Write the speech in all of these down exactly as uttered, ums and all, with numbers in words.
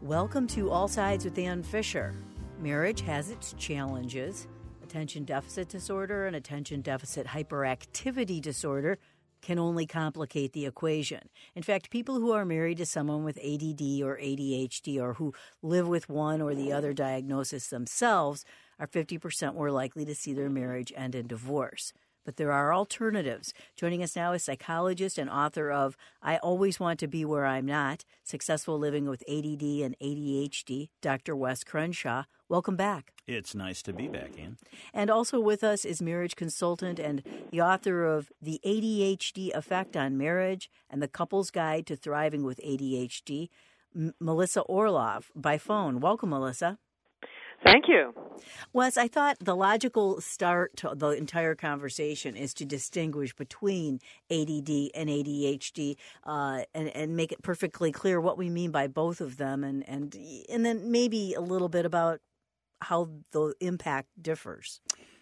Welcome to All Sides with Ann Fisher. Marriage has its challenges. Attention deficit disorder and attention deficit hyperactivity disorder can only complicate the equation. In fact, people who are married to someone with A D D or A D H D or who live with one or the other diagnosis themselves are fifty percent more likely to see their marriage end in divorce. But there are alternatives. Joining us now is psychologist and author of I Always Want to Be Where I'm Not, Successful Living with A D D and A D H D, Doctor Wes Crenshaw. Welcome back. It's nice to be back, Ann. And also with us is marriage consultant and the author of The A D H D Effect on Marriage and The Couple's Guide to Thriving with A D H D, M- Melissa Orlov, by phone. Welcome, Melissa. Thank you. Wes, I thought the logical start to the entire conversation is to distinguish between A D D and A D H D uh, and, and make it perfectly clear what we mean by both of them and, and, and then maybe a little bit about how the impact differs.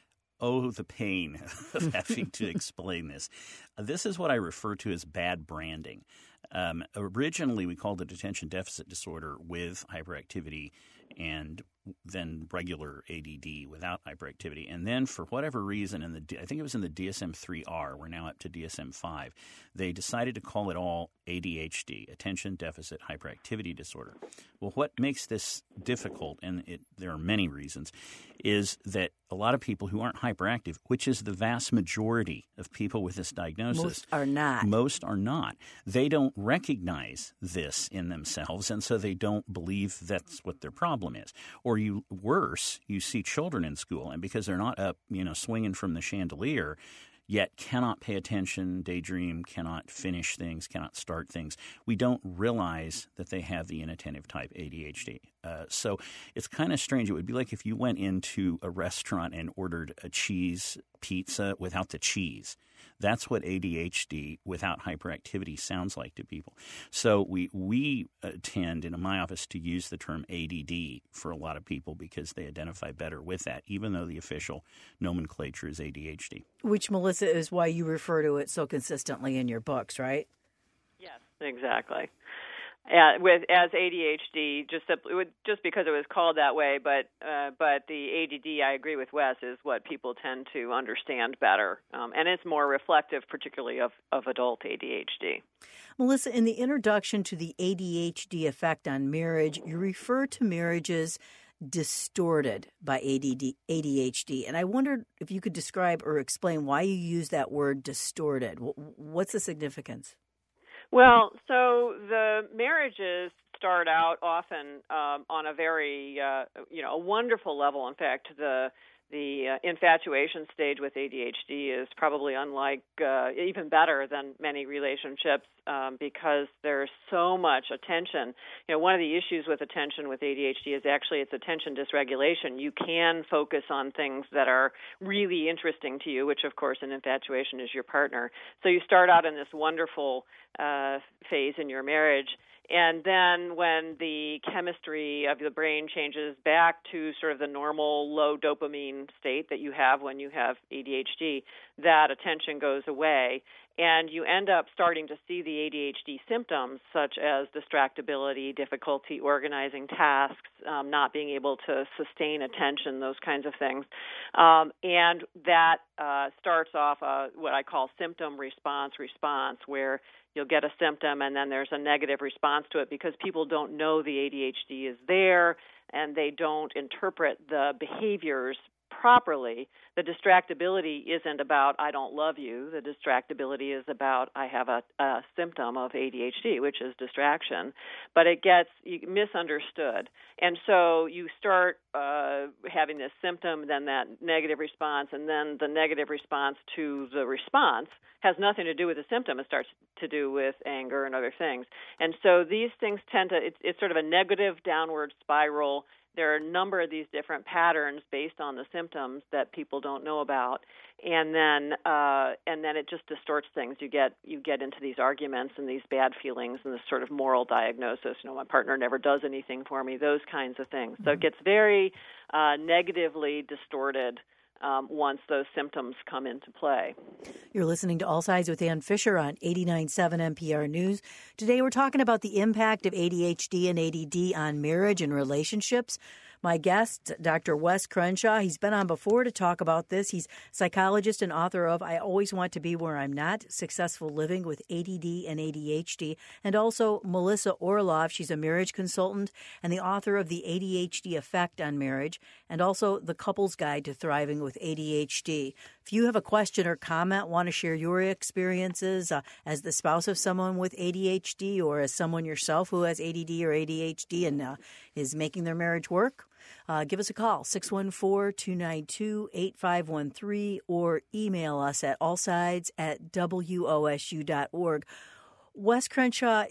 Oh, the pain of having to explain this. This is what I refer to as bad branding. Um, originally, we called it attention deficit disorder with hyperactivity and then regular A D D without hyperactivity. And then for whatever reason, in the I think it was in the D S M three R, we're now up to D S M five, they decided to call it all A D H D, attention deficit hyperactivity disorder. Well, what makes this difficult, and it, there are many reasons, is that a lot of people who aren't hyperactive, which is the vast majority of people with this diagnosis. Most are not. Most are not. They don't recognize this in themselves, and so they don't believe that's what their problem is. Or you worse, you see children in school, and because they're not up, you know, swinging from the chandelier, yet cannot pay attention, daydream, cannot finish things, cannot start things, we don't realize that they have the inattentive type A D H D. Uh, so it's kind of strange. It would be like if you went into a restaurant and ordered a cheese pizza without the cheese. That's what A D H D without hyperactivity sounds like to people. So we we uh, tend in my office to use the term A D D for a lot of people because they identify better with that, even though the official nomenclature is A D H D. Which, Melissa, is why you refer to it so consistently in your books, right? Yes, exactly. Uh, with as A D H D, just just because it was called that way, but uh, but the A D D, I agree with Wes, is what people tend to understand better, um, and it's more reflective, particularly of, of adult A D H D. Melissa, in the introduction to the A D H D effect on marriage, you refer to marriages distorted by A D D, A D H D, and I wondered if you could describe or explain why you use that word distorted. What's the significance? Well, so the marriages start out often um, on a very, uh, you know, a wonderful level. In fact, the the uh, infatuation stage with A D H D is probably unlike, uh, even better than many relationships um, because there's so much attention. You know, one of the issues with attention with A D H D is actually it's attention dysregulation. You can focus on things that are really interesting to you, which, of course, in infatuation is your partner. So you start out in this wonderful uh, phase in your marriage. And then when the chemistry of the brain changes back to sort of the normal low dopamine state that you have when you have A D H D, that attention goes away. And you end up starting to see the A D H D symptoms such as distractibility, difficulty organizing tasks, um, not being able to sustain attention, those kinds of things. Um, and that uh, starts off a, what I call symptom response response, where you'll get a symptom and then there's a negative response to it because people don't know the A D H D is there and they don't interpret the behaviors properly. The distractibility isn't about I don't love you. The distractibility is about I have a, a symptom of A D H D, which is distraction. But it gets misunderstood. And so you start uh, having this symptom, then that negative response, and then the negative response to the response has nothing to do with the symptom. It starts to do with anger and other things. And so these things tend to, it's, it's sort of a negative downward spiral. There are a number of these different patterns based on the symptoms that people don't know about, and then uh, and then it just distorts things. You get you get into these arguments and these bad feelings and this sort of moral diagnosis. You know, my partner never does anything for me. Those kinds of things. So it gets very uh, negatively distorted um, once those symptoms come into play. You're listening to All Sides with Ann Fisher on eighty-nine point seven N P R News. Today we're talking about the impact of A D H D and A D D on marriage and relationships. My guest, Doctor Wes Crenshaw, he's been on before to talk about this. He's psychologist and author of I Always Want to Be Where I'm Not, Successful Living with A D D and A D H D, and also Melissa Orlov. She's a marriage consultant and the author of The A D H D Effect on Marriage, and also The Couple's Guide to Thriving with A D H D. If you have a question or comment, want to share your experiences uh, as the spouse of someone with A D H D or as someone yourself who has A D D or A D H D and uh, is making their marriage work, Uh, give us a call, six one four, two nine two, eight five one three, or email us at allsides at W O S U dot org. Wes Crenshaw,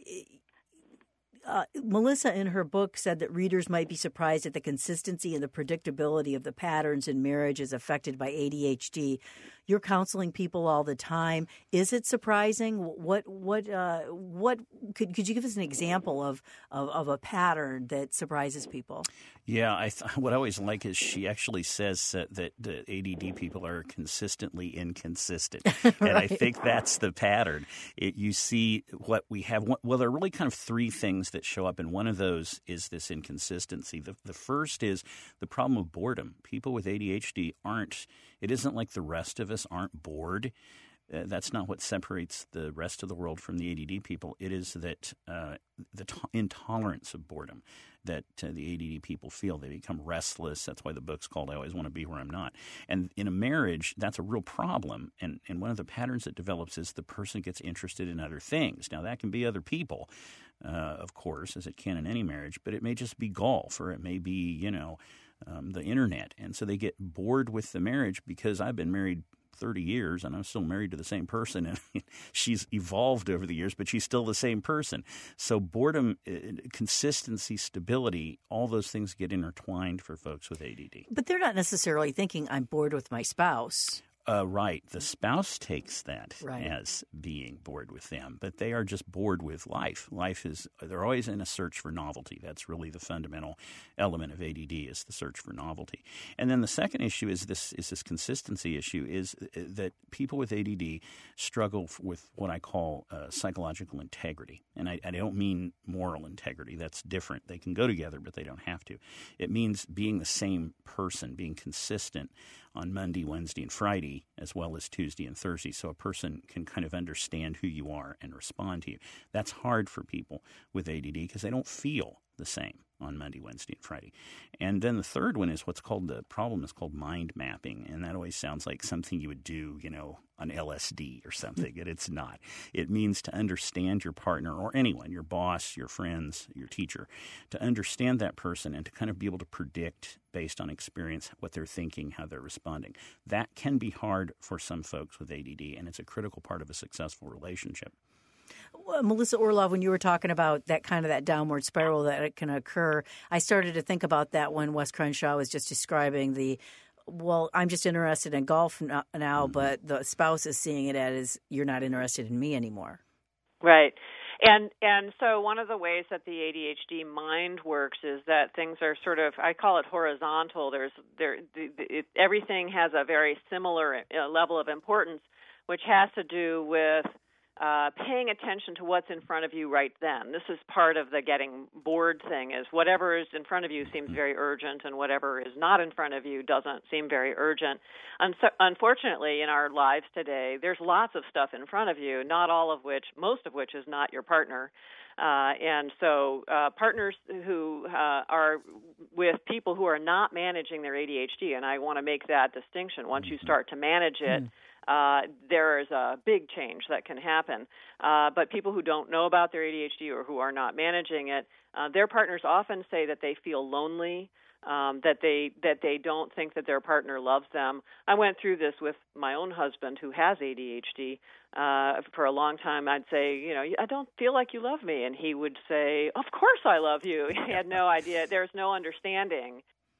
uh, Melissa in her book said that readers might be surprised at the consistency and the predictability of the patterns in marriages affected by A D H D. You're counseling people all the time. Is it surprising? What what uh, what could could you give us an example of, of, of a pattern that surprises people? Yeah, I th- what I always like is she actually says uh, that the A D D people are consistently inconsistent, Right. And I think that's the pattern. It, you see what we have. Well, there are really kind of three things that show up, and one of those is this inconsistency. The, the first is the problem of boredom. People with A D H D aren't. It isn't like the rest of us aren't bored. Uh, that's not what separates the rest of the world from the A D D people. It is that uh, the t- intolerance of boredom that uh, the A D D people feel. They become restless. That's why the book's called I Always Want to Be Where I'm Not. And in a marriage, that's a real problem. And, and one of the patterns that develops is the person gets interested in other things. Now, that can be other people, uh, of course, as it can in any marriage, but it may just be golf, or it may be, you know, um, the internet. And so they get bored with the marriage because I've been married thirty years and I'm still married to the same person, and she's evolved over the years, but she's still the same person. So boredom, consistency, stability, all those things get intertwined for folks with A D D. But they're not necessarily thinking I'm bored with my spouse. Uh, right. The spouse takes that right. as being bored with them, but they are just bored with life. Life is – they're always in a search for novelty. That's really the fundamental element of A D D, is the search for novelty. And then the second issue is this is this consistency issue, is that people with A D D struggle with what I call uh, psychological integrity. And I, I don't mean moral integrity. That's different. They can go together, but they don't have to. It means being the same person, being consistent on Monday, Wednesday, and Friday, as well as Tuesday and Thursday, so a person can kind of understand who you are and respond to you. That's hard for people with A D D because they don't feel the same on Monday, Wednesday, and Friday. And then the third one is what's called the problem is called mind mapping, and that always sounds like something you would do, you know, on L S D or something, and it's not. It means to understand your partner or anyone, your boss, your friends, your teacher, to understand that person and to kind of be able to predict based on experience what they're thinking, how they're responding. That can be hard for some folks with A D D, and it's a critical part of a successful relationship. Well, Melissa Orlov, when you were talking about that kind of that downward spiral that it can occur, I started to think about that when Wes Crenshaw was just describing the, well, I'm just interested in golf now, mm-hmm. but the spouse is seeing it as you're not interested in me anymore. Right. And and so one of the ways that the A D H D mind works is that things are sort of, I call it horizontal. There's there it, everything has a very similar level of importance, which has to do with Uh, paying attention to what's in front of you right then. This is part of the getting bored thing, is whatever is in front of you seems very urgent, and whatever is not in front of you doesn't seem very urgent. And so, unfortunately, in our lives today, there's lots of stuff in front of you, not all of which, most of which is not your partner. Uh, and so uh, partners who uh, are with people who are not managing their A D H D, and I want to make that distinction. Once you start to manage it, mm. Uh, there is a big change that can happen. Uh, but people who don't know about their A D H D or who are not managing it, uh, their partners often say that they feel lonely, um, that they that they don't think that their partner loves them. I went through this with my own husband who has A D H D. Uh, for a long time, I'd say, you know, I don't feel like you love me. And he would say, of course I love you. He had no idea. There's no understanding.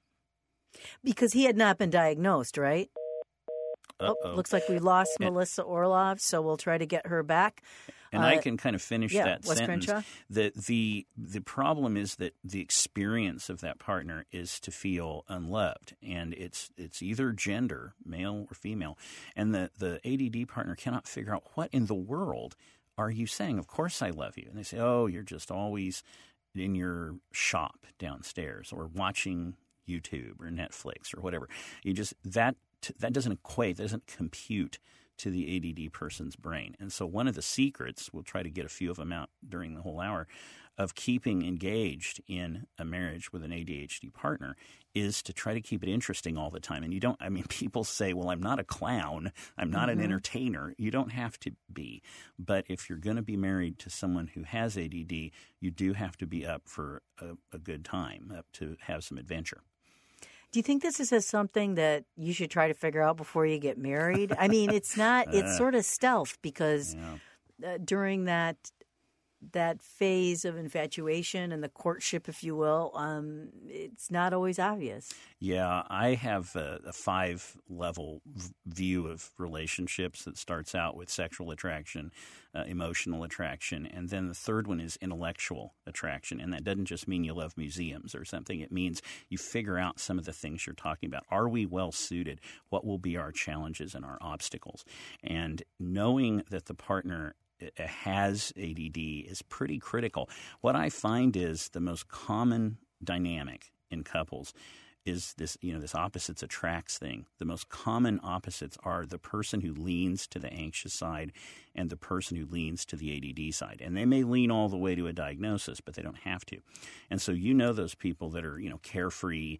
Because he had not been diagnosed, right? Uh-oh. Oh, looks like we lost Melissa Orlov, so we'll try to get her back. And uh, I can kind of finish yeah, that Wes sentence. Crenshaw? The, the, the problem is that the experience of that partner is to feel unloved. And it's it's either gender, male or female. And the, the A D D partner cannot figure out, what in the world are you saying? Of course I love you. And they say, oh, you're just always in your shop downstairs or watching YouTube or Netflix or whatever. You just that that doesn't equate, that doesn't compute to the A D D person's brain. And so one of the secrets, we'll try to get a few of them out during the whole hour, of keeping engaged in a marriage with an A D H D partner is to try to keep it interesting all the time. And you don't, I mean, people say, well, I'm not a clown, I'm not mm-hmm. an entertainer. You don't have to be. But if you're going to be married to someone who has A D D, you do have to be up for a, a good time, up to have some adventure. Do you think this is something that you should try to figure out before you get married? I mean, it's not, it's sort of stealth because yeah. uh, during that that phase of infatuation and the courtship, if you will, um, it's not always obvious. Yeah, I have a, a five-level v- view of relationships that starts out with sexual attraction, uh, emotional attraction, and then the third one is intellectual attraction. And that doesn't just mean you love museums or something. It means you figure out some of the things you're talking about. Are we well-suited? What will be our challenges and our obstacles? And knowing that the partner has A D D is pretty critical. What I find is the most common dynamic in couples is this, you know, this opposites attracts thing. The most common opposites are the person who leans to the anxious side and the person who leans to the A D D side. And they may lean all the way to a diagnosis, but they don't have to. And so you know those people that are, you know, carefree,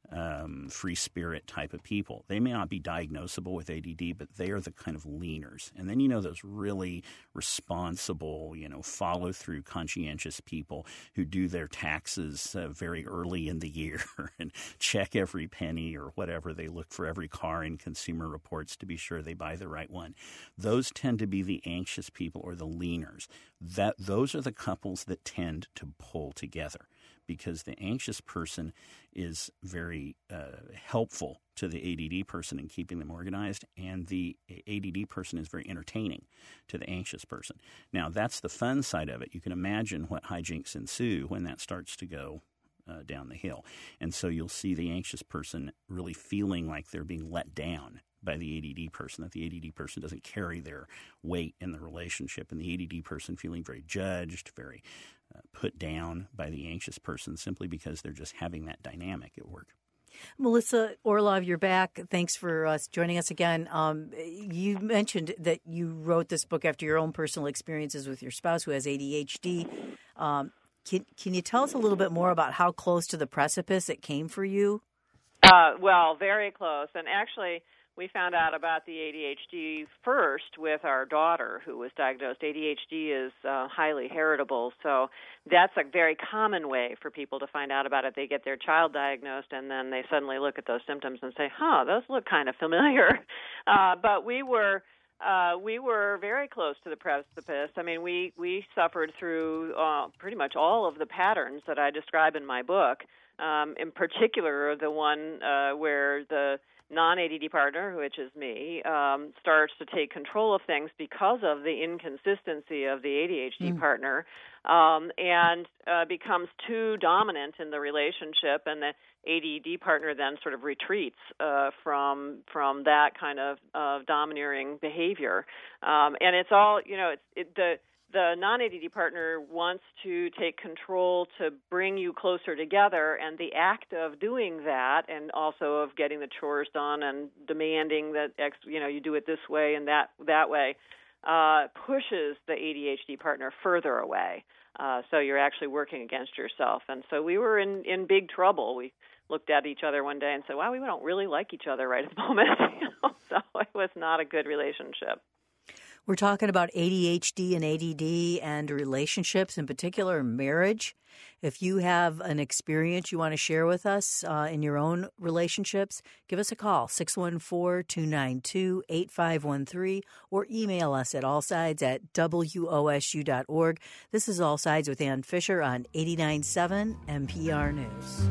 um, free spirit type of people. They may not be diagnosable with A D D, but they are the kind of leaners. And then you know those really responsible, you know, follow-through, conscientious people who do their taxes uh, very early in the year and check every penny or whatever. They look for every car in Consumer Reports to be sure they buy the right one. Those tend to be the anxious people or the leaners. That those are the couples that tend to pull together, because the anxious person is very uh, helpful to the A D D person in keeping them organized, and the A D D person is very entertaining to the anxious person. Now, that's the fun side of it. You can imagine what hijinks ensue when that starts to go uh, down the hill. And so you'll see the anxious person really feeling like they're being let down by the A D D person, that the A D D person doesn't carry their weight in the relationship, and the A D D person feeling very judged, very uh, put down by the anxious person simply because they're just having that dynamic at work. Melissa Orlov, you're back. Thanks for uh, joining us again. Um, you mentioned that you wrote this book after your own personal experiences with your spouse who has A D H D. Um, can, can you tell us a little bit more about how close to the precipice it came for you? Uh, well, very close. And actually, we found out about the A D H D first with our daughter, who was diagnosed. A D H D is uh, highly heritable, so that's a very common way for people to find out about it. They get their child diagnosed, and then they suddenly look at those symptoms and say, huh, those look kind of familiar. Uh, but we were uh, we were very close to the precipice. I mean, we, we suffered through uh, pretty much all of the patterns that I describe in my book, um, in particular the one uh, where the non-A D D partner, which is me, um, starts to take control of things because of the inconsistency of the A D H D mm. partner, um, and uh, becomes too dominant in the relationship, and the A D D partner then sort of retreats uh, from from that kind of uh, domineering behavior. Um, and it's all, you know, it's it, the the non-A D D partner wants to take control to bring you closer together, and the act of doing that, and also of getting the chores done and demanding that, you know, you do it this way and that that way, uh, pushes the A D H D partner further away. Uh, so you're actually working against yourself. And so we were in, in big trouble. We looked at each other one day and said, wow, we don't really like each other right at the moment. you know? So it was not a good relationship. We're talking about A D H D and A D D and relationships, in particular marriage. If you have an experience you want to share with us uh, in your own relationships, give us a call, six one four, two nine two, eight five one three, or email us at allsides at W O S U dot org. This is All Sides with Ann Fisher on eighty-nine point seven N P R News.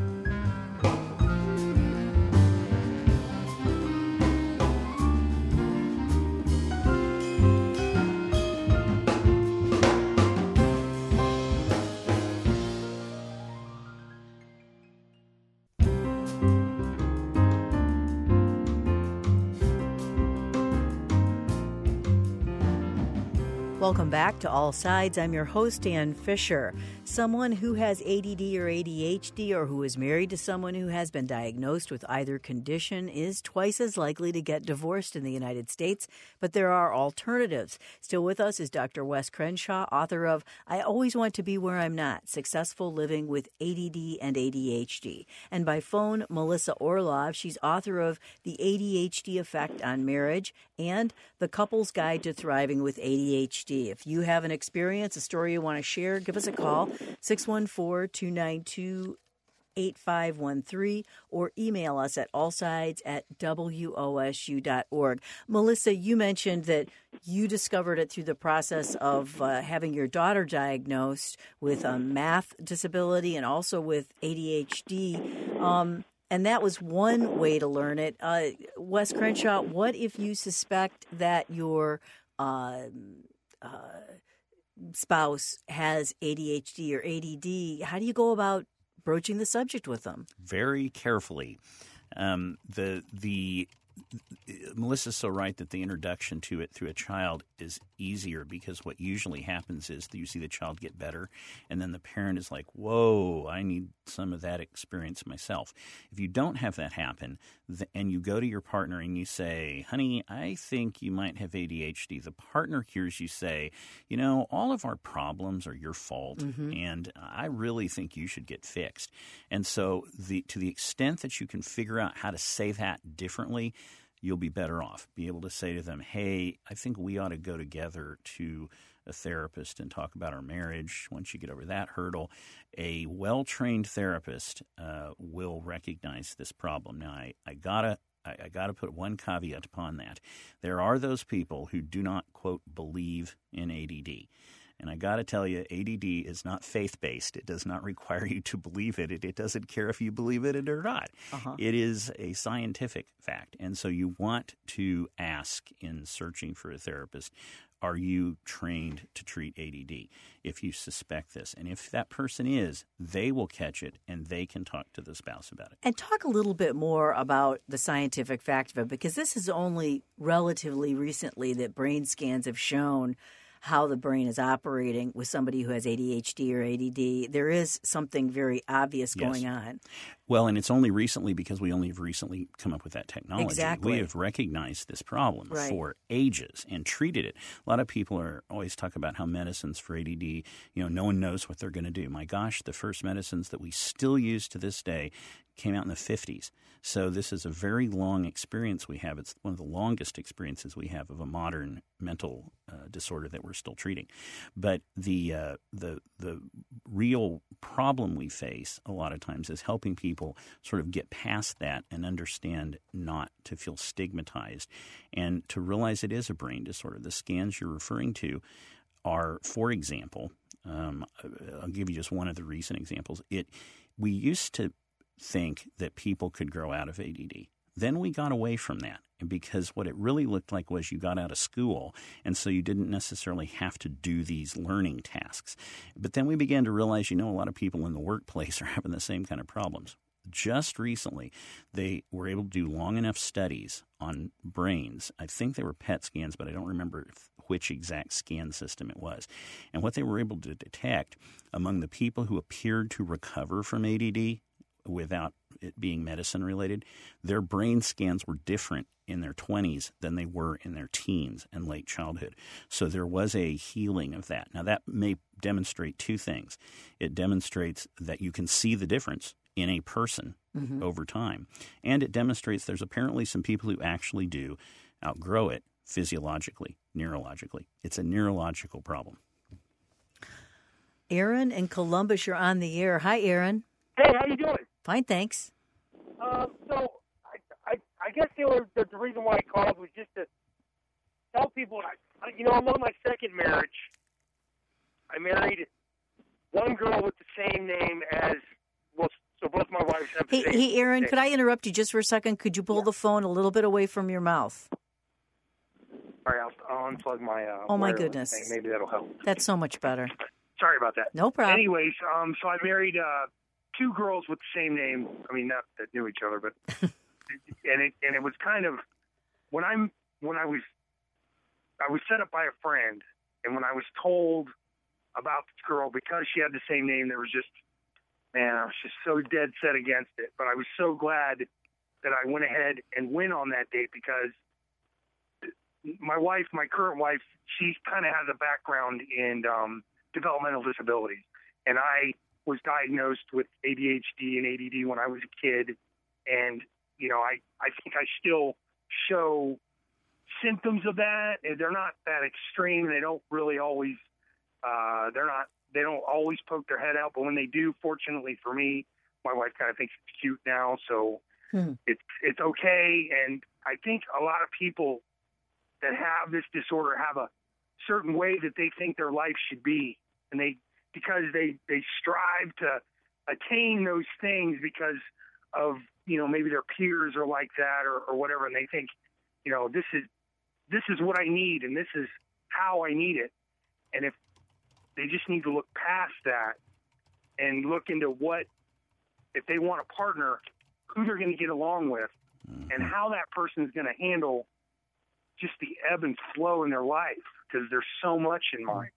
Welcome back to All Sides. I'm your host, Ann Fisher. Someone who has A D D or A D H D or who is married to someone who has been diagnosed with either condition is twice as likely to get divorced in the United States, but there are alternatives. Still with us is Doctor Wes Crenshaw, author of I Always Want to Be Where I'm Not, Successful Living with A D D and A D H D. And by phone, Melissa Orlov. She's author of The A D H D Effect on Marriage and The Couple's Guide to Thriving with A D H D. If you have an experience, a story you want to share, give us a call, six one four, two nine two, eight five one three, or email us at allsides at w o s u dot org. Melissa, you mentioned that you discovered it through the process of uh, having your daughter diagnosed with a math disability and also with A D H D. Um, and that was one way to learn it. Uh, Wes Crenshaw, what if you suspect that your uh, uh, spouse has A D H D or A D D? How do you go about broaching the subject with them? Very carefully. Um, the the Melissa's so right that the introduction to it through a child is easier, because what usually happens is that you see the child get better, and then the parent is like, whoa, I need some of that experience myself. If you don't have that happen, th- and you go to your partner and you say, honey, I think you might have A D H D, the partner hears you say, you know, all of our problems are your fault, mm-hmm. and I really think you should get fixed. And so the to the extent that you can figure out how to say that differently, you'll be better off. Be able to say to them, hey, I think we ought to go together to a therapist and talk about our marriage. Once you get over that hurdle, a well-trained therapist uh, will recognize this problem. Now, I, I gotta I, I gotta put one caveat upon that. There are those people who do not, quote, believe in A D D. And I got to tell you, A D D is not faith-based. It does not require you to believe it. It, it doesn't care if you believe it or not. Uh-huh. It is a scientific fact. And so you want to ask in searching for a therapist, are you trained to treat A D D if you suspect this? And if that person is, they will catch it and they can talk to the spouse about it. And talk a little bit more about the scientific fact of it, because this is only relatively recently that brain scans have shown how the brain is operating with somebody who has A D H D or A D D. There is something very obvious going yes. on. Well, and it's only recently because we only have recently come up with that technology. Exactly. We have recognized this problem right. for ages and treated it. A lot of people are always talk about how medicines for A D D, you know, no one knows what they're going to do. My gosh, the first medicines that we still use to this day came out in the fifties. So this is a very long experience we have. It's one of the longest experiences we have of a modern mental uh, disorder that we're still treating. But the uh, the the real problem we face a lot of times is helping people sort of get past that and understand not to feel stigmatized and to realize it is a brain disorder. The scans you're referring to are, for example, um, I'll give you just one of the recent examples. It we used to think that people could grow out of A D D. Then we got away from that, because what it really looked like was you got out of school, and so you didn't necessarily have to do these learning tasks. But then we began to realize, you know, a lot of people in the workplace are having the same kind of problems. Just recently, they were able to do long enough studies on brains. I think they were P E T scans, but I don't remember which exact scan system it was. And what they were able to detect among the people who appeared to recover from A D D without it being medicine-related, their brain scans were different in their twenties than they were in their teens and late childhood. So there was a healing of that. Now, that may demonstrate two things. It demonstrates that you can see the difference in a person mm-hmm. over time, and it demonstrates there's apparently some people who actually do outgrow it physiologically, neurologically. It's a neurological problem. Aaron in Columbus, you're on the air. Hi, Aaron. Hey, how you doing? Fine, thanks. Um, so I, I, I guess the, only, the, the reason why I called was just to tell people, I, you know, I'm on my second marriage. I married one girl with the same name as, well, so both my wives have the hey, same Hey, Aaron, name. Could I interrupt you just for a second? Could you pull yeah. the phone a little bit away from your mouth? All right, I'll, I'll unplug my uh, Oh, my goodness. Thing. Maybe that'll help. That's so much better. Sorry about that. No problem. Anyways, um, so I married uh, two girls with the same name. I mean, not that knew each other, but and it and it was kind of when I'm when I was I was set up by a friend, And when I was told about this girl, because she had the same name, there was just, man, I was just so dead set against it. But I was so glad that I went ahead and went on that date, because my wife, my current wife, she kind of has a background in um, developmental disabilities. And I was diagnosed with A D H D and A D D when I was a kid. And, you know, I, I think I still show symptoms of that. They're not that extreme. They don't really always, uh, they're not, they don't always poke their head out. But when they do, fortunately for me, my wife kind of thinks it's cute now. So hmm. it's, it's okay. And I think a lot of people that have this disorder have a certain way that they think their life should be. And they, because they, they strive to attain those things because of, you know, maybe their peers are like that or, or whatever. And they think, you know, this is, this is what I need and this is how I need it. And if they just need to look past that and look into what, if they want a partner, who they're going to get along with mm-hmm. and how that person is going to handle just the ebb and flow in their life, because there's so much in mine.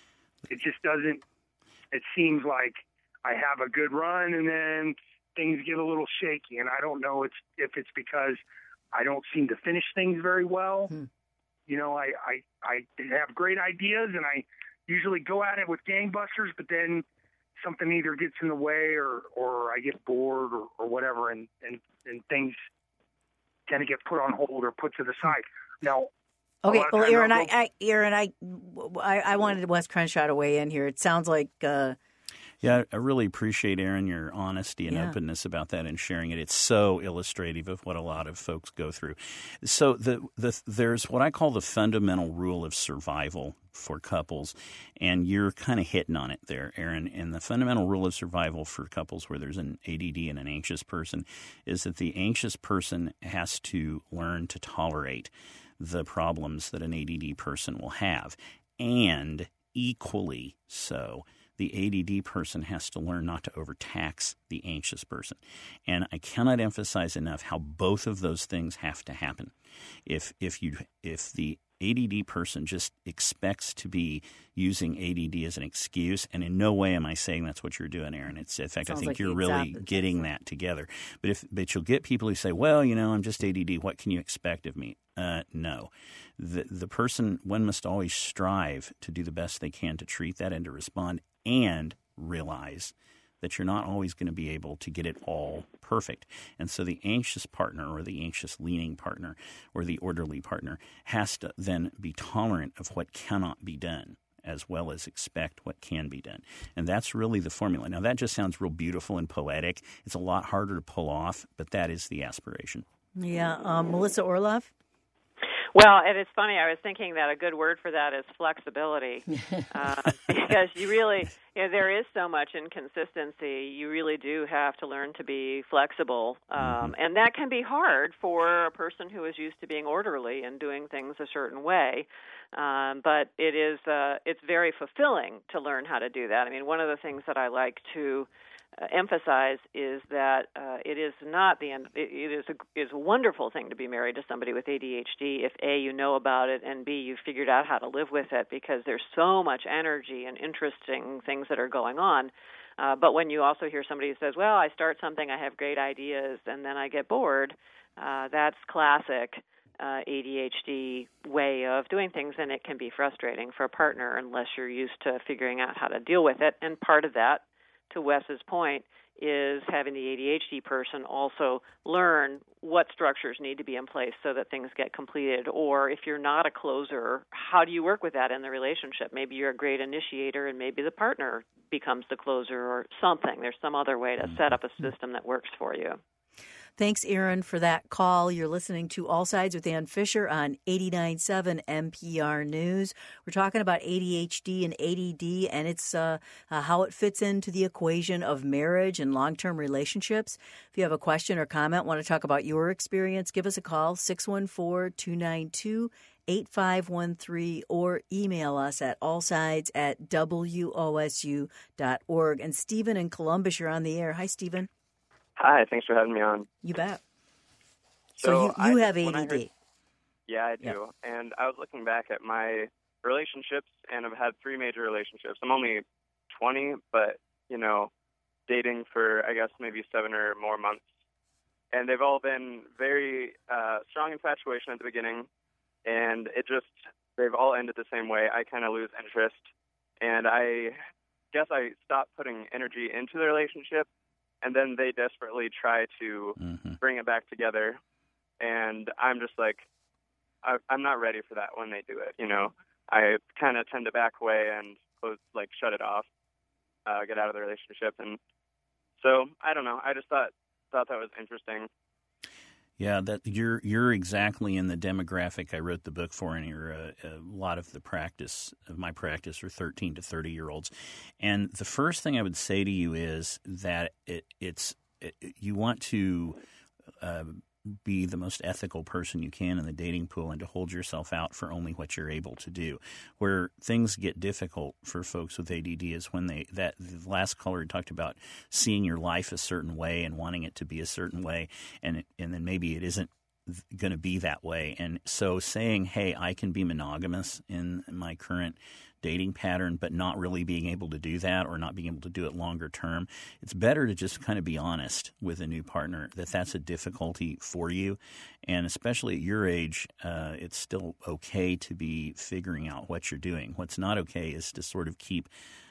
It just doesn't, it seems like I have a good run and then things get a little shaky. And I don't know it's, if it's because I don't seem to finish things very well. Hmm. You know, I, I, I have great ideas and I usually go at it with gangbusters, but then something either gets in the way or, or I get bored or, or whatever. And, and, and things kind of get put on hold or put to the side. Now, okay, well, Aaron, I, I, Aaron, I, I, I wanted Wes Crenshaw to weigh in here. It sounds like, uh, yeah, I really appreciate, Aaron, your honesty and yeah. openness about that and sharing it. It's so illustrative of what a lot of folks go through. So the, the there's what I call the fundamental rule of survival for couples, and you're kind of hitting on it there, Aaron. And the fundamental rule of survival for couples where there's an A D D and an anxious person is that the anxious person has to learn to tolerate the problems that an A D D person will have, and equally so, the A D D person has to learn not to overtax the anxious person. And I cannot emphasize enough how both of those things have to happen. If if you if the A D D person just expects to be using A D D as an excuse, and in no way am I saying that's what you're doing, Aaron. It's in fact, Sounds I think like you're really getting that together. But if but you'll get people who say, well, you know, I'm just A D D. What can you expect of me? Uh, no. The the person, one must always strive to do the best they can to treat that and to respond, and realize that you're not always going to be able to get it all perfect. And so the anxious partner or the anxious leaning partner or the orderly partner has to then be tolerant of what cannot be done as well as expect what can be done. And that's really the formula. Now, that just sounds real beautiful and poetic. It's a lot harder to pull off, but that is the aspiration. Yeah. Um, Melissa Orlov? Well, and it's funny, I was thinking that a good word for that is flexibility, uh, because you really, you know, there is so much inconsistency. You really do have to learn to be flexible, um, mm-hmm. and that can be hard for a person who is used to being orderly and doing things a certain way. Um, but it is, uh, it's very fulfilling to learn how to do that. I mean, one of the things that I like to Uh, emphasize is that uh, it is not the end. It, it is a is a wonderful thing to be married to somebody with A D H D if A, you know about it, and B, you've figured out how to live with it, because there's so much energy and interesting things that are going on. Uh, but when you also hear somebody who says, well, I start something, I have great ideas, and then I get bored, uh, that's classic uh, A D H D way of doing things, and it can be frustrating for a partner unless you're used to figuring out how to deal with it. And part of that, to Wes's point, is having the A D H D person also learn what structures need to be in place so that things get completed. Or if you're not a closer, how do you work with that in the relationship? Maybe you're a great initiator and maybe the partner becomes the closer or something. There's some other way to set up a system that works for you. Thanks, Aaron, for that call. You're listening to All Sides with Ann Fisher on eighty-nine point seven N P R News. We're talking about A D H D and A D D, and it's uh, uh, how it fits into the equation of marriage and long-term relationships. If you have a question or comment, want to talk about your experience, give us a call, six one four, two nine two, eight five one three, or email us at allsides at W O S U dot org. And Stephen in Columbus, you're on the air. Hi, Stephen. Hi, thanks for having me on. You bet. So, so you, you I, have A D D. Heard, yeah, I do. Yeah. And I was looking back at my relationships, and I've had three major relationships. I'm only twenty, but, you know, dating for, I guess, maybe seven or more months. And they've all been very uh, strong infatuation at the beginning, and it just, they've all ended the same way. I kind of lose interest, and I guess I stop putting energy into the relationship, and then they desperately try to mm-hmm. bring it back together. And I'm just like, I, I'm not ready for that when they do it, you know. I kind of tend to back away and close, like shut it off, uh, get out of the relationship. And so, I don't know, I just thought thought that was interesting. Yeah, that you're you're exactly in the demographic I wrote the book for, and you're a, a lot of the practice of my practice are thirteen to thirty year olds. And the first thing I would say to you is that it, it's it, you want to uh, be the most ethical person you can in the dating pool, and to hold yourself out for only what you're able to do. Where things get difficult for folks with A D D is when they that the last caller talked about seeing your life a certain way and wanting it to be a certain way, and it, and then maybe it isn't going to be that way. And so saying, hey, I can be monogamous in my current dating pattern, but not really being able to do that, or not being able to do it longer term, it's better to just kind of be honest with a new partner that that's a difficulty for you. And especially at your age, uh, it's still okay to be figuring out what you're doing. What's not okay is to sort of keep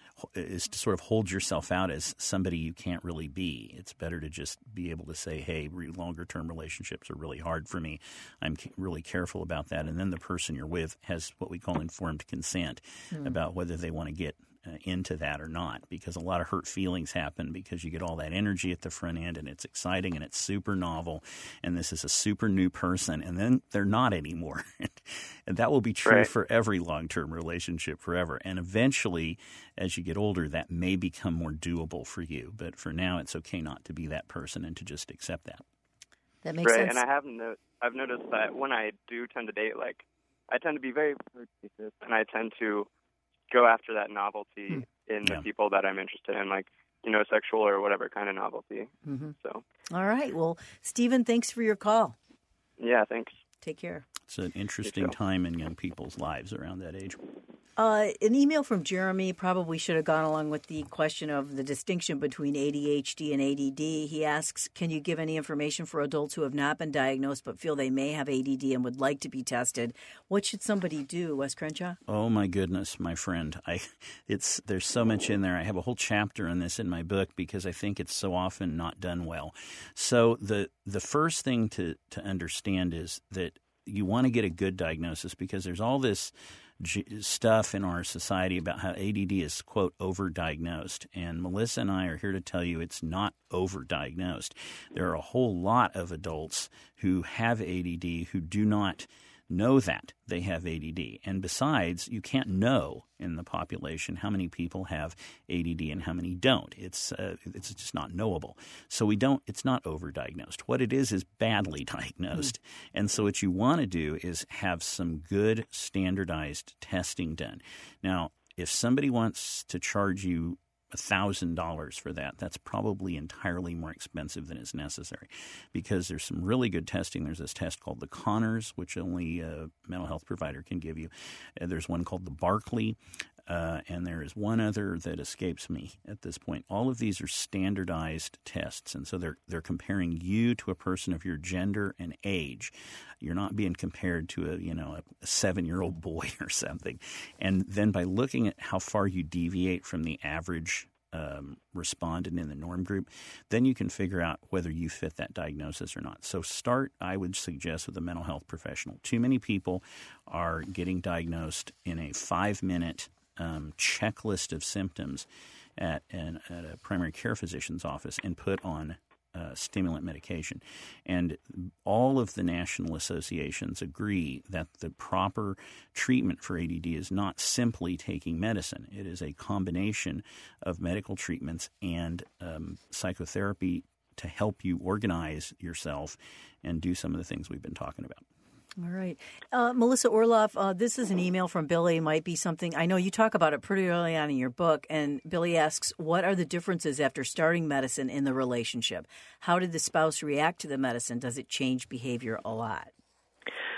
is to sort of hold yourself out as somebody you can't really be. It's better to just be able to say, hey, longer-term relationships are really hard for me. I'm really careful about that. And then the person you're with has what we call informed consent mm. about whether they want to get uh, into that or not, because a lot of hurt feelings happen because you get all that energy at the front end, and it's exciting and it's super novel, and this is a super new person, and then they're not anymore. And that will be true right. for every long-term relationship forever. And eventually, as you get older, that may become more doable for you. But for now, it's okay not to be that person and to just accept that. That makes right. sense. And I have no, I've noticed that when I do tend to date, like, I tend to be very flirtatious, and I tend to go after that novelty hmm. in yeah. the people that I'm interested in, like, you know, sexual or whatever kind of novelty. Mm-hmm. So. All right. Well, Stephen, thanks for your call. Yeah, thanks. Take care. It's an interesting time in young people's lives around that age. Uh, an email from Jeremy probably should have gone along with the question of the distinction between A D H D and A D D. He asks, can you give any information for adults who have not been diagnosed but feel they may have A D D and would like to be tested? What should somebody do, Wes Crenshaw? Oh, my goodness, my friend. I, it's There's so much in there. I have a whole chapter on this in my book because I think it's so often not done well. So the the first thing to, to understand is that you want to get a good diagnosis, because there's all this G- stuff in our society about how A D D is, quote, overdiagnosed. And Melissa and I are here to tell you it's not overdiagnosed. There are a whole lot of adults who have A D D who do not know that they have A D D. And besides, you can't know in the population how many people have A D D and how many don't. It's uh, it's just not knowable. So we don't. It's not overdiagnosed. What it is is badly diagnosed. Mm-hmm. And so what you want to do is have some good standardized testing done. Now, if somebody wants to charge you one thousand dollars for that, that's probably entirely more expensive than is necessary, because there's some really good testing. There's this test called the Conners, which only a mental health provider can give you. Uh, there's one called the Barkley, uh, and there is one other that escapes me at this point. All of these are standardized tests, and so they're they're comparing you to a person of your gender and age. You're not being compared to a you know a seven-year-old boy or something. And then by looking at how far you deviate from the average um, respondent in the norm group, then you can figure out whether you fit that diagnosis or not. So start, I would suggest, with a mental health professional. Too many people are getting diagnosed in a five-minute um, checklist of symptoms at, an, at a primary care physician's office and put on Uh, stimulant medication. And all of the national associations agree that the proper treatment for A D D is not simply taking medicine. It is a combination of medical treatments and um, psychotherapy to help you organize yourself and do some of the things we've been talking about. All right. Uh, Melissa Orloff, uh, this is an email from Billy. It might be something, I know you talk about it pretty early on in your book, and Billy asks, what are the differences after starting medicine in the relationship? How did the spouse react to the medicine? Does it change behavior a lot?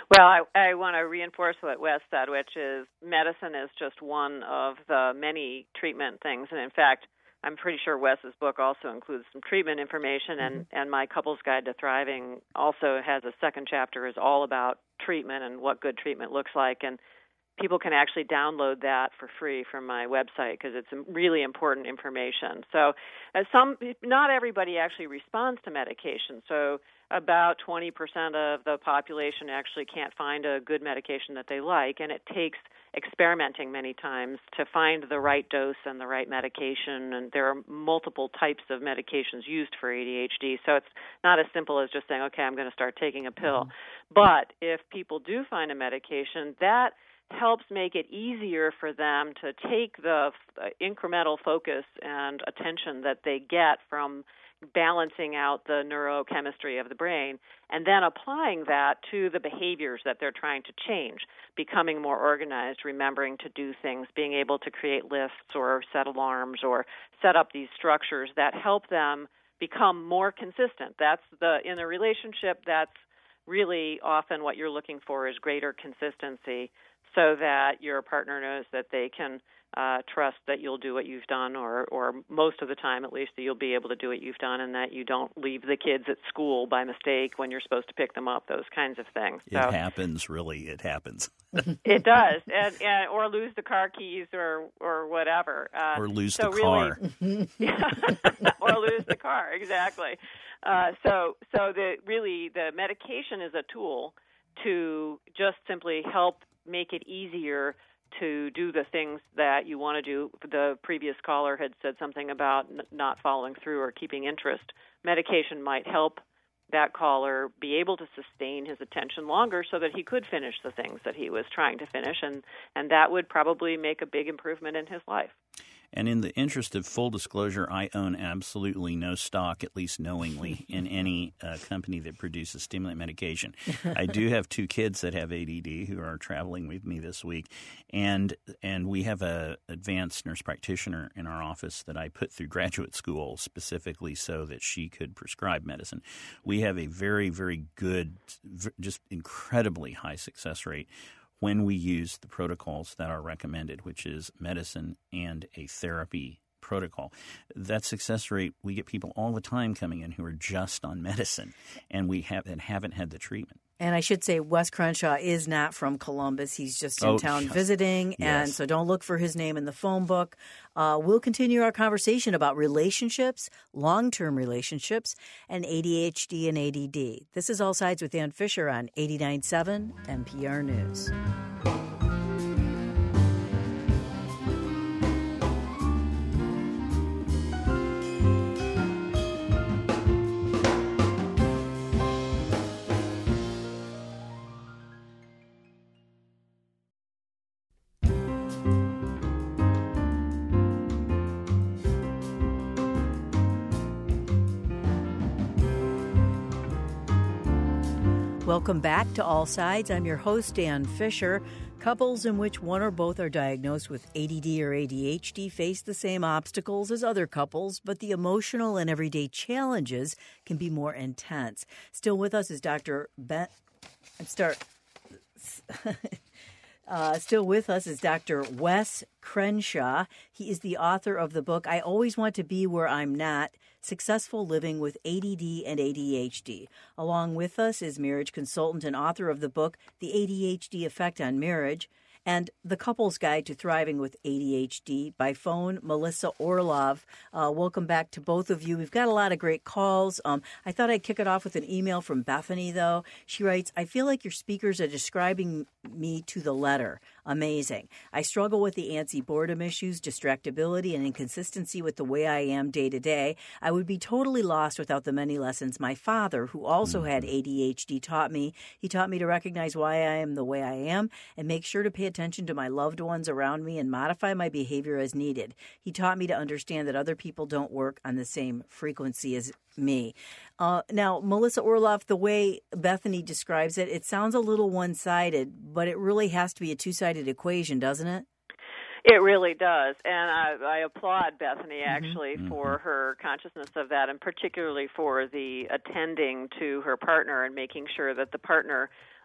Well, I, I want to reinforce what Wes said, which is medicine is just one of the many treatment things. And in fact, I'm pretty sure Wes's book also includes some treatment information, and, mm-hmm. and my Couples Guide to Thriving also has a second chapter is all about treatment and what good treatment looks like. And people can actually download that for free from my website because it's really important information. So uh, some, not everybody actually responds to medication. So about twenty percent of the population actually can't find a good medication that they like, and it takes experimenting many times to find the right dose and the right medication, and there are multiple types of medications used for A D H D, so it's not as simple as just saying, okay, I'm going to start taking a pill. Mm-hmm. But if people do find a medication, that helps make it easier for them to take the f- incremental focus and attention that they get from balancing out the neurochemistry of the brain and then applying that to the behaviors that they're trying to change, becoming more organized, remembering to do things, being able to create lists or set alarms or set up these structures that help them become more consistent. That's the in a relationship, that's really often what you're looking for is greater consistency so that your partner knows that they can uh, trust that you'll do what you've done, or, or most of the time at least that you'll be able to do what you've done, and that you don't leave the kids at school by mistake when you're supposed to pick them up, those kinds of things. It so, happens, really, it happens. It does, and, and or lose the car keys or, or whatever. Uh, or lose so the really, car. Yeah, or lose the car, exactly. Uh, so so the really the medication is a tool to just simply help make it easier to do the things that you want to do. The previous caller had said something about n- not following through or keeping interest. Medication might help that caller be able to sustain his attention longer so that he could finish the things that he was trying to finish, and, and that would probably make a big improvement in his life. And in the interest of full disclosure, I own absolutely no stock, at least knowingly, in any uh, company that produces stimulant medication. I do have two kids that have A D D who are traveling with me this week, and and we have a advanced nurse practitioner in our office that I put through graduate school specifically so that she could prescribe medicine. We have a very, very good, just incredibly high success rate when we use the protocols that are recommended, which is medicine and a therapy protocol. That success rate, we get people all the time coming in who are just on medicine and we have and haven't had the treatment. And I should say Wes Crenshaw is not from Columbus. He's just in oh, town yes. visiting, yes. and so don't look for his name in the phone book. Uh, we'll continue our conversation about relationships, long-term relationships, and A D H D and A D D. This is All Sides with Ann Fisher on eighty-nine point seven N P R News. Welcome back to All Sides. I'm your host, Ann Fisher. Couples in which one or both are diagnosed with A D D or A D H D face the same obstacles as other couples, but the emotional and everyday challenges can be more intense. Still with us is Doctor Ben. I'm start. Uh, still with us is Doctor Wes Crenshaw. He is the author of the book, I Always Want to Be Where I'm Not, Successful Living with A D D and A D H D. Along with us is marriage consultant and author of the book, The A D H D Effect on Marriage, and The Couples Guide to Thriving with A D H D by phone, Melissa Orlov. Uh, welcome back to both of you. We've got a lot of great calls. Um, I thought I'd kick it off with an email from Bethany, though. She writes, I feel like your speakers are describing me to the letter. Amazing. I struggle with the antsy boredom issues, distractibility, and inconsistency with the way I am day to day. I would be totally lost without the many lessons my father, who also had A D H D, taught me. He taught me to recognize why I am the way I am and make sure to pay attention to my loved ones around me and modify my behavior as needed. He taught me to understand that other people don't work on the same frequency as me. Uh, now, Melissa Orloff, the way Bethany describes it, it sounds a little one-sided, but it really has to be a two-sided equation, doesn't it? It really does, and I, I applaud Bethany actually mm-hmm. for her consciousness of that, and particularly for the attending to her partner and making sure that the partner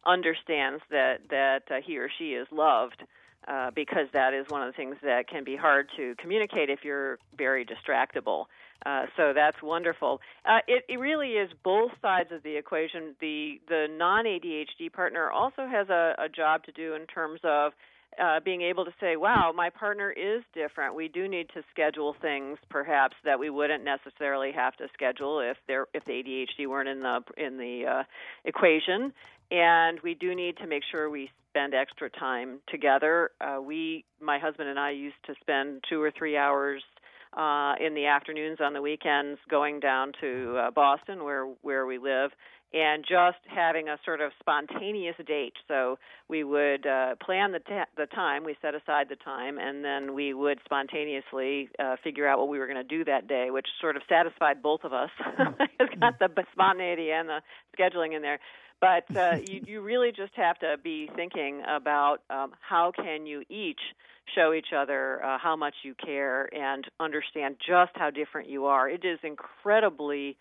understands that that uh, he or she is loved, uh, because that is one of the things that can be hard to communicate if you're very distractible. Uh, so that's wonderful. Uh, it, it really is both sides of the equation. The the non-A D H D partner also has a, a job to do in terms of uh, being able to say, wow, my partner is different. We do need to schedule things perhaps that we wouldn't necessarily have to schedule if there if the A D H D weren't in the in the uh, equation. And we do need to make sure we spend extra time together. Uh, we, my husband and I, used to spend two or three hours Uh, in the afternoons on the weekends going down to uh, Boston where where we live, and just having a sort of spontaneous date. So we would uh, plan the ta- the time, we set aside the time, and then we would spontaneously uh, figure out what we were going to do that day, which sort of satisfied both of us. It's got the spontaneity and the scheduling in there. But uh, you, you really just have to be thinking about um, how can you each show each other uh, how much you care and understand just how different you are. It is incredibly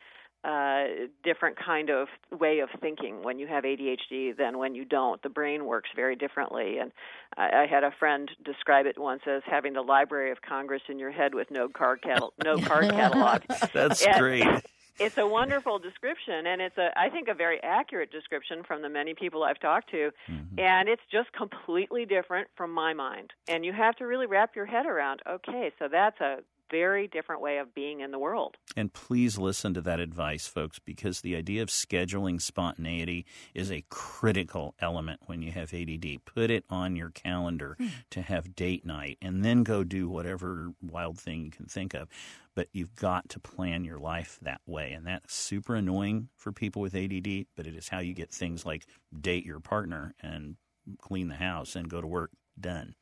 uh, different kind of way of thinking when you have A D H D than when you don't. The brain works very differently. And I, I had a friend describe it once as having the Library of Congress in your head with no card, catal- no card catalog. That's and, great. It's a wonderful description, and it's a, I think, a very accurate description from the many people I've talked to, mm-hmm. and it's just completely different from my mind. And you have to really wrap your head around, okay, so that's a very different way of being in the world. And please listen to that advice, folks, because the idea of scheduling spontaneity is a critical element when you have A D D. Put it on your calendar mm. to have date night, and then go do whatever wild thing you can think of. But you've got to plan your life that way, and that's super annoying for people with A D D, but it is how you get things like date your partner and clean the house and go to work done.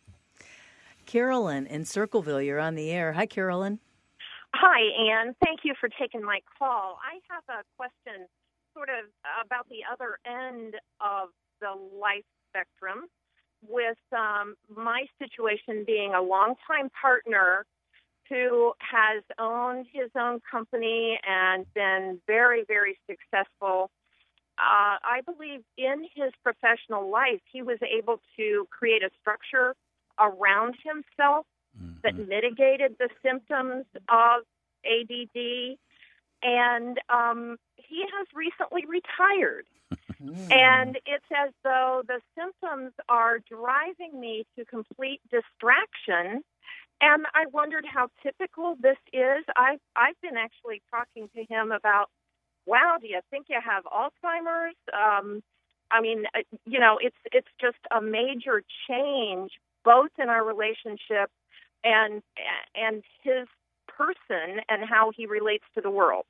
Carolyn in Circleville, you're on the air. Hi, Carolyn. Hi, Ann. Thank you for taking my call. I have a question sort of about the other end of the life spectrum, with um, my situation being a longtime partner who has owned his own company and been very, very successful. Uh, I believe in his professional life, he was able to create a structure around himself mm-hmm. that mitigated the symptoms of A D D. And um, he has recently retired. And it's as though the symptoms are driving me to complete distraction. And I wondered how typical this is. I've, I've been actually talking to him about, wow, do you think you have Alzheimer's? Um, I mean, you know, it's it's just a major change, both in our relationship and and his person and how he relates to the world.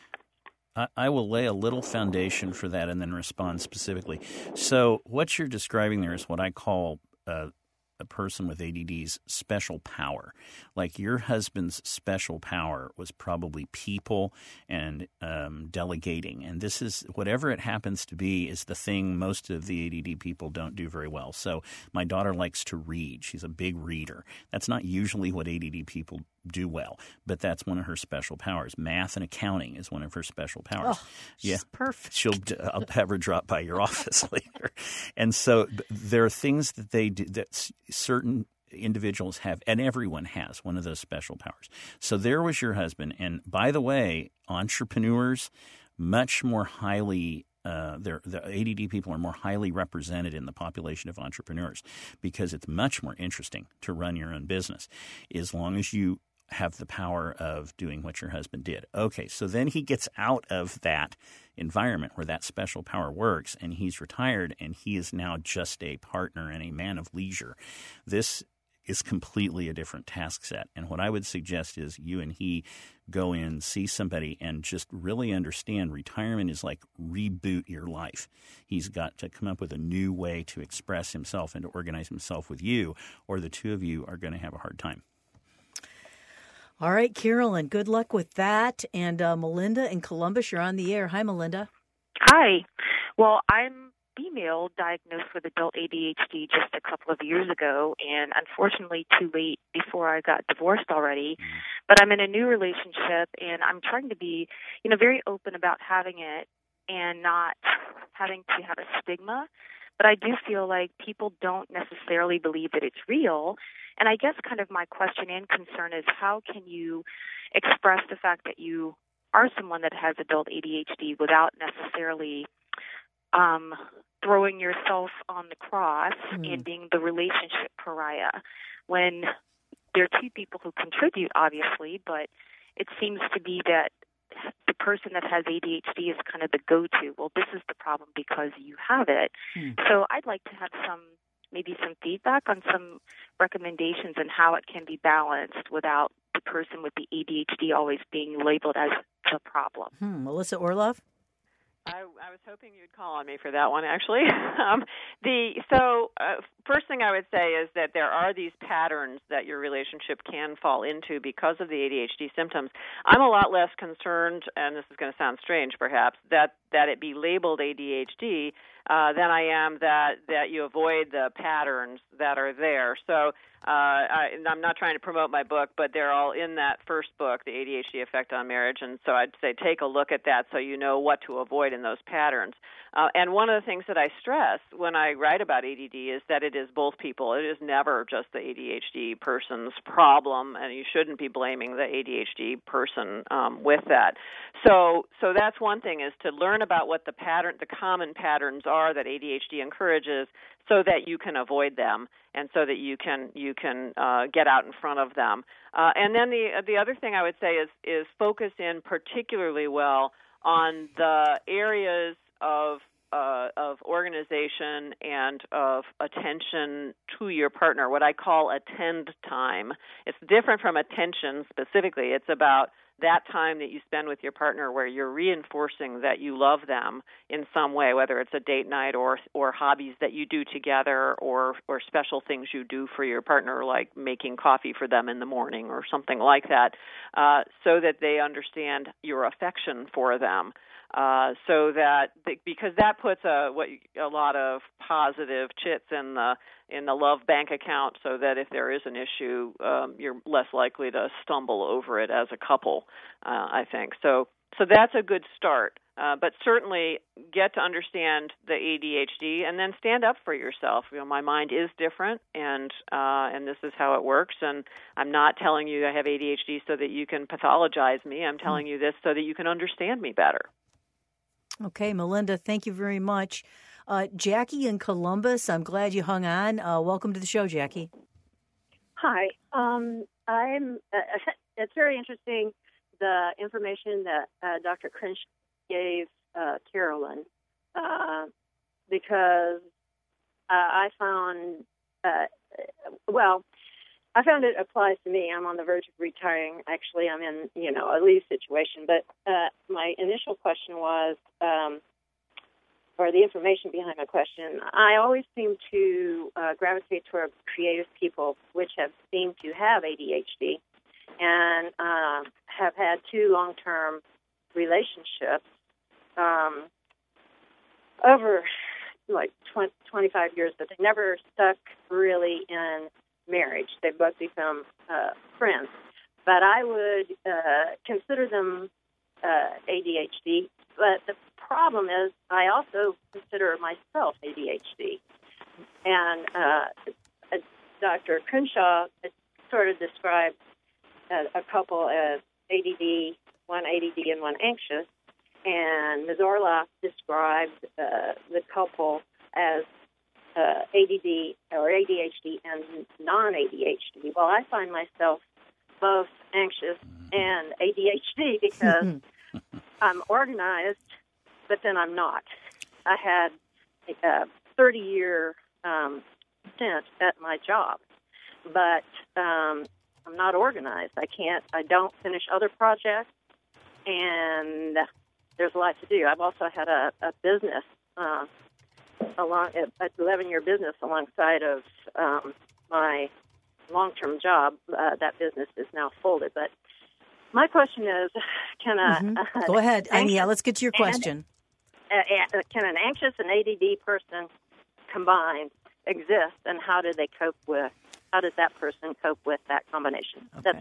I, I will lay a little foundation for that and then respond specifically. So what you're describing there is what I call uh, a person with A D D's special power. Like your husband's special power was probably people and um, delegating. And this is, whatever it happens to be, is the thing most of the A D D people don't do very well. So my daughter likes to read. She's a big reader. That's not usually what A D D people do well, but that's one of her special powers. Math and accounting is one of her special powers. Oh, she's yeah, perfect. She'll I'll have her drop by your office later. And so there are things that they do that certain individuals have, and everyone has one of those special powers. So there was your husband. And by the way, entrepreneurs, much more highly Uh, the A D D people are more highly represented in the population of entrepreneurs because it's much more interesting to run your own business as long as you have the power of doing what your husband did. Okay, so then he gets out of that environment where that special power works, and he's retired, and he is now just a partner and a man of leisure. This is completely a different task set. And what I would suggest is you and he go in, see somebody, and just really understand retirement is like reboot your life. He's got to come up with a new way to express himself and to organize himself with you, or the two of you are going to have a hard time. All right, Carolyn, good luck with that. And uh, Melinda in Columbus, you're on the air. Hi, Melinda. Hi. Well, I'm female diagnosed with adult A D H D just a couple of years ago, and unfortunately too late before I got divorced already. But I'm in a new relationship, and I'm trying to be, you know, very open about having it and not having to have a stigma. But I do feel like people don't necessarily believe that it's real. And I guess kind of my question and concern is, how can you express the fact that you are someone that has adult A D H D without necessarily um, throwing yourself on the cross mm. and being the relationship pariah, when there are two people who contribute, obviously, but it seems to be that the person that has A D H D is kind of the go-to. Well, this is the problem because you have it. Mm. So I'd like to have some, maybe some feedback on some recommendations on how it can be balanced without the person with the A D H D always being labeled as the problem. Hmm. Melissa Orlov? I, I was hoping you'd call on me for that one, actually. um, the so uh, first thing I would say is that there are these patterns that your relationship can fall into because of the A D H D symptoms. I'm a lot less concerned, and this is going to sound strange perhaps, that, that it be labeled A D H D uh, than I am that, that you avoid the patterns that are there. So uh, I, I'm not trying to promote my book, but they're all in that first book, The A D H D Effect on Marriage, and so I'd say take a look at that so you know what to avoid in those patterns. Uh, and one of the things that I stress when I write about A D D is that it is both people. It is never just the A D H D person's problem, and you shouldn't be blaming the A D H D person um, with that. So, so that's one thing, is to learn about what the pattern, the common patterns are that A D H D encourages, so that you can avoid them, and so that you can you can uh, get out in front of them. Uh, and then the the other thing I would say is is focus in particularly well on the areas of uh, of organization and of attention to your partner, what I call attend time. It's different from attention specifically. It's about that time that you spend with your partner where you're reinforcing that you love them in some way, whether it's a date night or or hobbies that you do together, or or special things you do for your partner, like making coffee for them in the morning or something like that, uh, so that they understand your affection for them. Uh, so that because that puts a what a lot of positive chits in the in the love bank account, so that if there is an issue, um, you're less likely to stumble over it as a couple. Uh, I think so. So that's a good start. Uh, but certainly get to understand the A D H D, and then stand up for yourself. You know, my mind is different, and uh, and this is how it works. And I'm not telling you I have A D H D so that you can pathologize me. I'm telling you this so that you can understand me better. Okay, Melinda, thank you very much. Uh, Jackie in Columbus, I'm glad you hung on. Uh, welcome to the show, Jackie. Hi. Um, I'm. Uh, it's very interesting, the information that uh, Doctor Crenshaw gave uh, Carolyn, uh, because uh, I found, uh, well, I found it applies to me. I'm on the verge of retiring. Actually, I'm in, you know, a leave situation. But uh, my initial question was, um, or the information behind my question, I always seem to uh, gravitate toward creative people, which have seemed to have A D H D, and uh, have had two long-term relationships um, over like twenty, twenty-five years, but they never stuck really in marriage. They both become uh, friends. But I would uh, consider them uh, A D H D. But the problem is I also consider myself A D H D. And uh, Doctor Crenshaw sort of described a, a couple as A D D, one A D D and one anxious. And Miz Orloff described uh, the couple as Uh, A D D or A D H D and non-A D H D. Well, I find myself both anxious and A D H D because I'm organized, but then I'm not. I had a thirty-year um, stint at my job, but um, I'm not organized. I can't. I don't finish other projects, and there's a lot to do. I've also had a, a business. Uh, along an eleven-year business alongside of um, my long-term job. Uh, that business is now folded. But my question is, can a... Mm-hmm. a Go ahead. And yeah, let's get to your question. And, uh, can an anxious and A D D person combined exist, and how do they cope with, how does that person cope with that combination? Okay. That's it.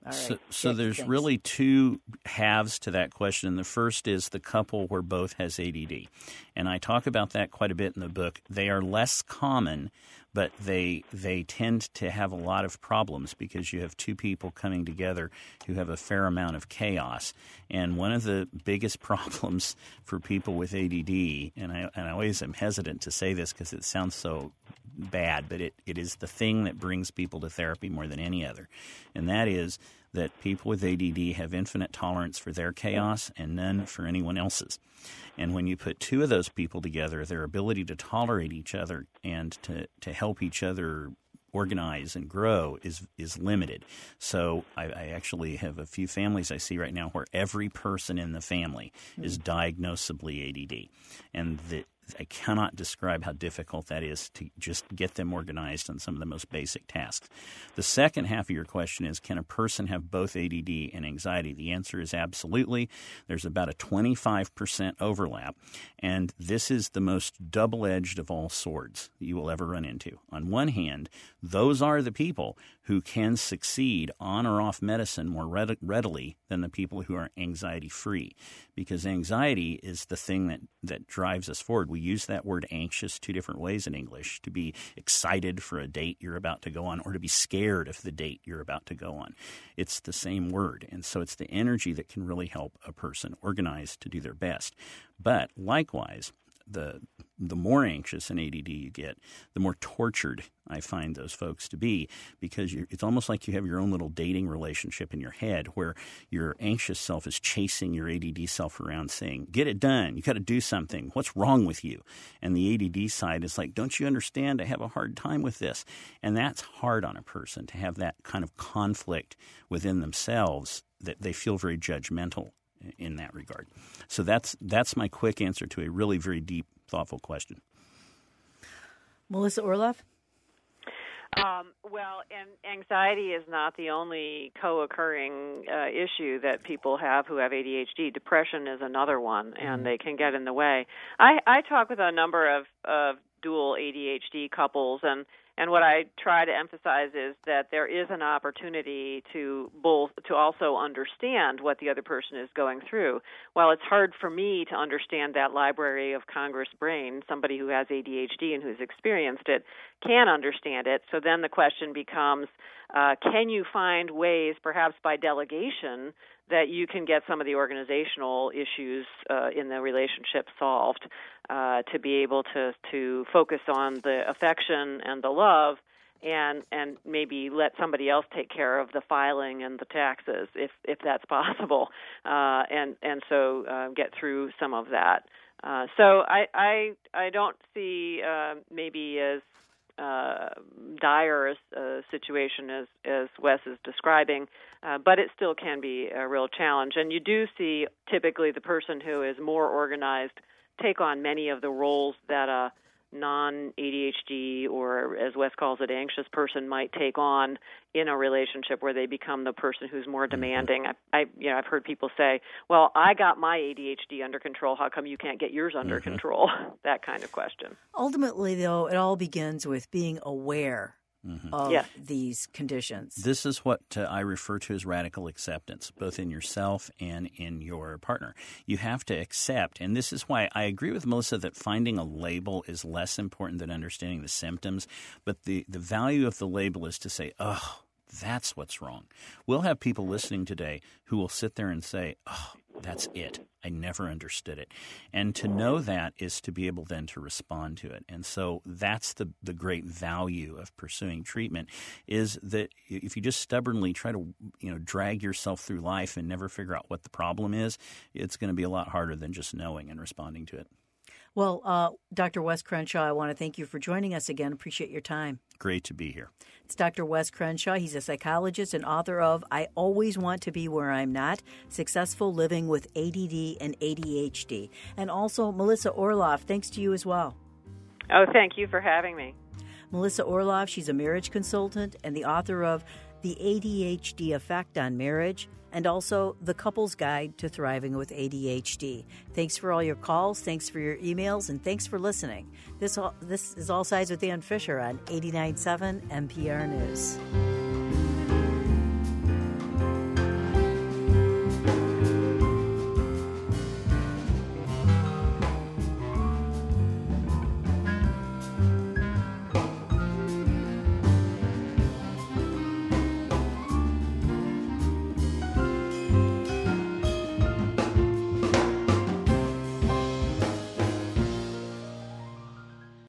All right. So, so Good, there's thanks. really two halves to that question. The first is the couple where both has A D D. And I talk about that quite a bit in the book. They are less common, but they they tend to have a lot of problems because you have two people coming together who have a fair amount of chaos. And one of the biggest problems for people with A D D, and I, and I always am hesitant to say this because it sounds so bad, but it, it is the thing that brings people to therapy more than any other, and that is that people with A D D have infinite tolerance for their chaos and none for anyone else's. And when you put two of those people together, their ability to tolerate each other and to, to help each other organize and grow is is limited. So I, I actually have a few families I see right now where every person in the family mm-hmm. is diagnosably A D D. And the I cannot describe how difficult that is to just get them organized on some of the most basic tasks. The second half of your question is, can a person have both A D D and anxiety? The answer is absolutely. There's about a twenty-five percent overlap, and this is the most double-edged of all swords you will ever run into. On one hand, those are the people who can succeed on or off medicine more read- readily than the people who are anxiety-free, because anxiety is the thing that, that drives us forward. We use that word anxious two different ways in English, to be excited for a date you're about to go on or to be scared of the date you're about to go on. It's the same word, and so it's the energy that can really help a person organize to do their best. But likewise, the the more anxious an A D D you get, the more tortured I find those folks to be, because you're, it's almost like you have your own little dating relationship in your head where your anxious self is chasing your A D D self around saying, get it done, you got to do something, what's wrong with you? And the A D D side is like, don't you understand, I have a hard time with this. And that's hard on a person to have that kind of conflict within themselves, that they feel very judgmental in that regard. So that's that's my quick answer to a really very deep, thoughtful question. Melissa Orloff? Um, well, and anxiety is not the only co-occurring uh, issue that people have who have A D H D. Depression is another one, and mm-hmm. they can get in the way. I, I talk with a number of, of dual A D H D couples, and And what I try to emphasize is that there is an opportunity to both to also understand what the other person is going through. While it's hard for me to understand that Library of Congress brain, somebody who has A D H D and who's experienced it can understand it. So then the question becomes, uh, can you find ways, perhaps by delegation, that you can get some of the organizational issues uh, in the relationship solved, uh, to be able to, to focus on the affection and the love, and and maybe let somebody else take care of the filing and the taxes, if if that's possible, uh, and and so uh, get through some of that. Uh, so I, I I don't see uh, maybe as uh, dire a situation as, as Wes is describing, uh, but it still can be a real challenge. And you do see typically the person who is more organized take on many of the roles that a non-A D H D, or as Wes calls it, anxious person might take on in a relationship where they become the person who's more demanding. I, I you know, I've heard people say, well, I got my A D H D under control. How come you can't get yours under mm-hmm. control? That kind of question. Ultimately, though, it all begins with being aware mm-hmm. of yes. these conditions. This is what uh, I refer to as radical acceptance, both in yourself and in your partner. You have to accept, and this is why I agree with Melissa that finding a label is less important than understanding the symptoms, but the, the value of the label is to say, oh, that's what's wrong. We'll have people listening today who will sit there and say, oh, that's it. I never understood it. And to know that is to be able then to respond to it. And so that's the, the great value of pursuing treatment, is that if you just stubbornly try to, you know, drag yourself through life and never figure out what the problem is, it's going to be a lot harder than just knowing and responding to it. Well, uh, Doctor Wes Crenshaw, I want to thank you for joining us again. Appreciate your time. Great to be here. It's Doctor Wes Crenshaw. He's a psychologist and author of I Always Want to Be Where I'm Not, Successful Living with A D D and A D H D. And also Melissa Orloff, thanks to you as well. Oh, thank you for having me. Melissa Orloff, she's a marriage consultant and the author of The A D H D Effect on Marriage, and also The Couple's Guide to Thriving with A D H D. Thanks for all your calls, thanks for your emails, and thanks for listening. This, all, this is All Sides with Dan Fisher on eighty-nine point seven N P R News.